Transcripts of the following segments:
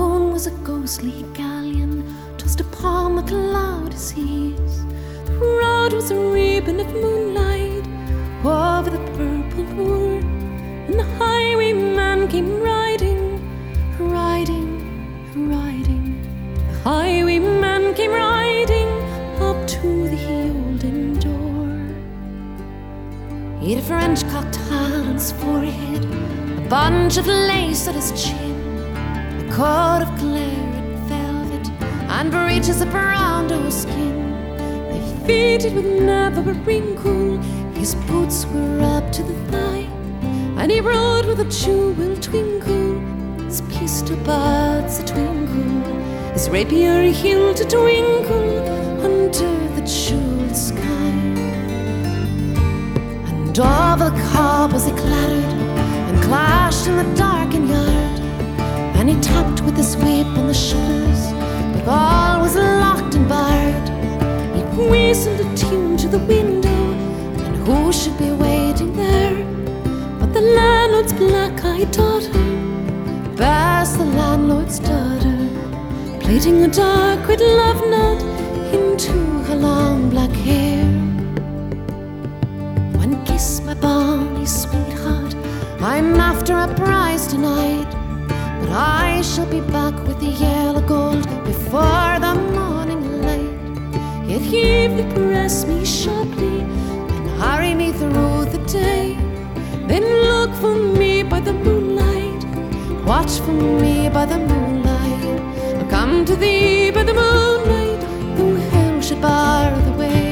moon was a ghostly galleon tossed upon the cloudy seas. The road was a ribbon of moonlight over the purple moor, and the highwayman came riding, riding, riding. The highwayman came riding up to the olden door. He had a French-cocked hat on his forehead, a bunch of lace at his chin, a coat of claret velvet, and breeches of brown doe skin. They fitted with never a wrinkle. His boots were up to the thigh, and he rode with a jewel twinkle, his pistol buds a twinkle, his rapier hilt a twinkle under the jeweled sky. And over the cobbles he clattered and clashed in the darkened yard, and he tapped with his whip on the shutters, but all was locked and barred. He whistled a tune to the window, and who should be waiting there but the landlord's black-eyed daughter, Bess, the landlord's daughter, plaiting a dark red love knot into her long black hair. One kiss, my bonny sweetheart, I'm after a prize tonight, but I shall be back with the yellow gold before the morning light. Yet he would press me sharply and hurry me through the day. Then look for me by the moonlight, watch for me by the moonlight. I'll come to thee by the moonlight, though hell should bar the way.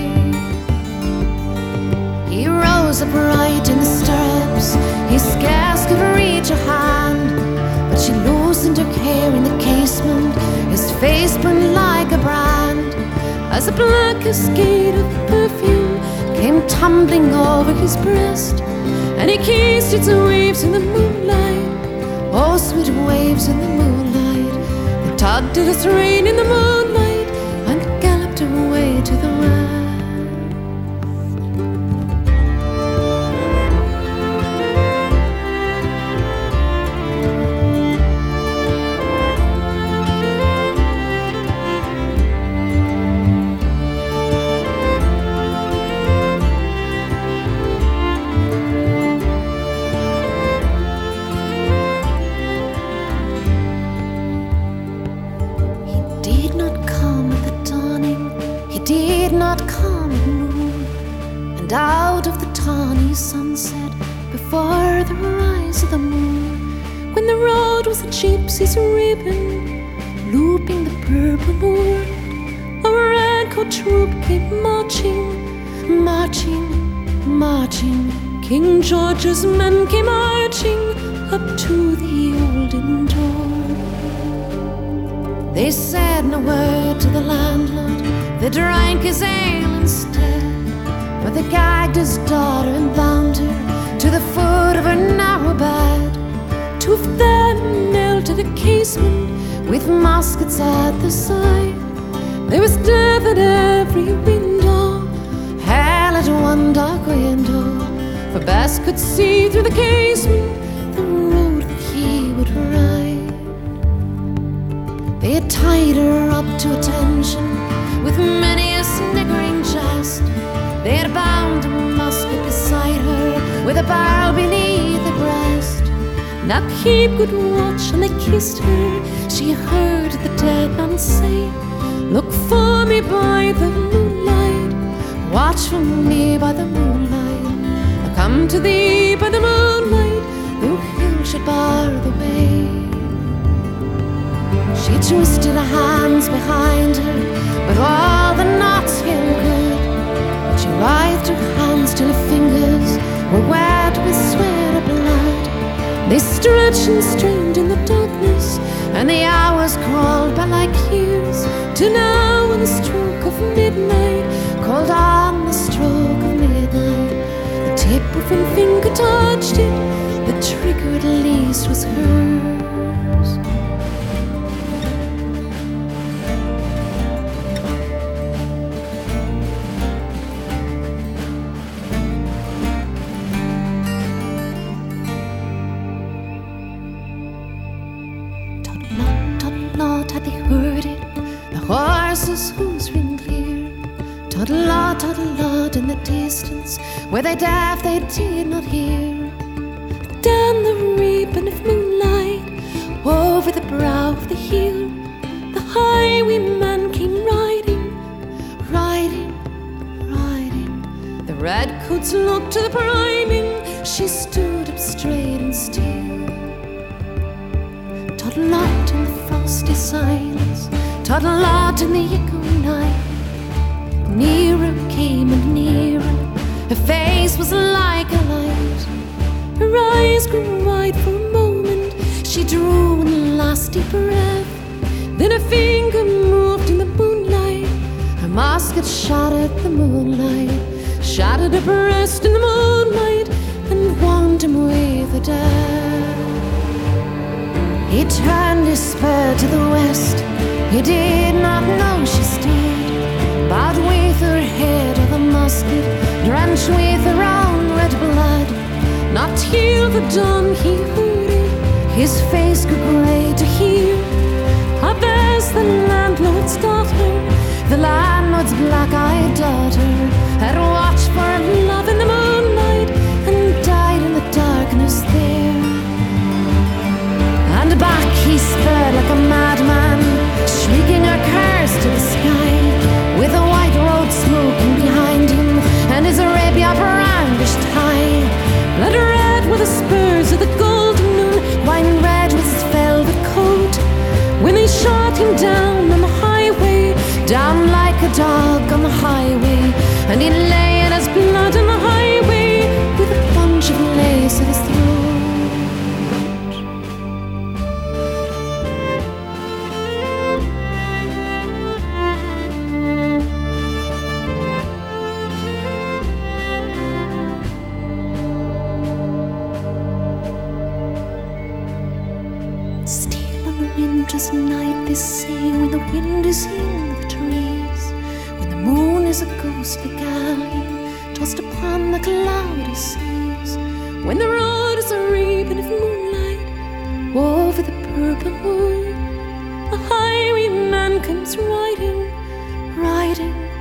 He rose upright in the stirrups, he scarce could reach her hand, but she loosened her hair in the casement, his face burned like a brand, as a black cascade of perfume came tumbling over his breast, and he kissed its waves in the moonlight. Oh, sweet waves in the moonlight, they tugged at his rein in the moonlight and galloped away to the west. Out of the tawny sunset, before the rise of the moon, when the road was a gypsy's ribbon, looping the purple moor, a red-coat troop came marching, marching, marching. King George's men came marching up to the olden door. They said no word to the landlord, they drank his ale instead, but they gagged his daughter and bound her to the foot of her narrow bed. Two of them knelt at a casement with muskets at their side. There was death at every window, hell at one dark window, for Bess could see through the casement the road that he would ride. They had tied her up to attention with many a sniggering jest. They had bound a musket beside her with a barrel beneath her breast. Now keep good watch, and they kissed her. She heard the dead man say, look for me by the moonlight, watch for me by the moonlight. I'll come to thee by the moonlight, though hill should bar the way. She twisted her hands behind her, but all the knots held good. She writhed her hands till her fingers were wet with sweat of blood. They stretched and strained in the darkness, and the hours crawled by like years, till now on the stroke of midnight, called on the stroke of midnight, the tip of one finger touched it, the trigger at least was hers. Toddle-a, in the distance, where they deaf they did not hear. Down the ribbon of moonlight, over the brow of the hill, the highwayman came riding, riding, riding. The redcoats looked to the priming, she stood up straight and still. Toddle-a in the frosty silence, toddle-a in the echoing night. Nearer came and nearer, her face was like a light. Her eyes grew wide for a moment, she drew one last deep breath. Then her finger moved in the moonlight, her musket shot at the moonlight, shattered her breast in the moonlight, and warmed him with a death. He turned his spur to the west, he did not know she's dead. Bowed with her head of the musket, drenched with her own red blood. Not till the dawn he heard it, his face grew grey to hear. Abess, the landlord's daughter, the landlord's black-eyed daughter, had watched for love in the moonlight and died in the darkness there. And back he sped like a madman, shrieking a curse to the sky, with a white road smoking behind him, and his Arabia brandished high. Blood red were the spurs of the golden noon, wine red was his velvet coat. When they shot him down on the highway, down like a dog on the highway, and he lay in his blood on the highway, with a bunch of lace at his throat. Still on a winter's night, they say, when the wind is in the trees, when the moon is a ghostly galleon tossed upon the cloudy seas, when the road is a ribbon of moonlight over the purple moor, a highwayman comes riding, riding,